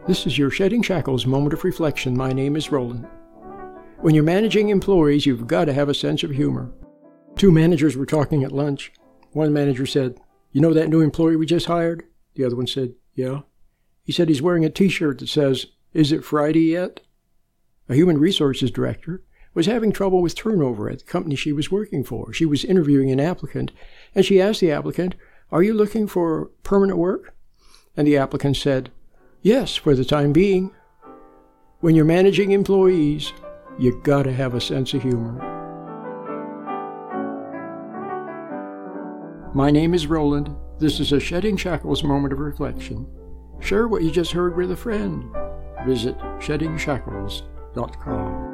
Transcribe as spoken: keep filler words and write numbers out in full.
This is your Shedding Shackles moment of reflection. My name is Roland. When you're managing employees, you've got to have a sense of humor. Two managers were talking at lunch. One manager said, "You know that new employee we just hired?" The other one said, "Yeah." He said he's wearing a t-shirt that says, "Is it Friday yet?" A human resources director was having trouble with turnover at the company she was working for. She was interviewing an applicant, and she asked the applicant, "Are you looking for permanent work?" And the applicant said, "Yes, for the time being." When you're managing employees, you gotta have a sense of humor. My name is Roland. This is a Shedding Shackles moment of reflection. Share what you just heard with a friend. Visit shedding shackles dot com.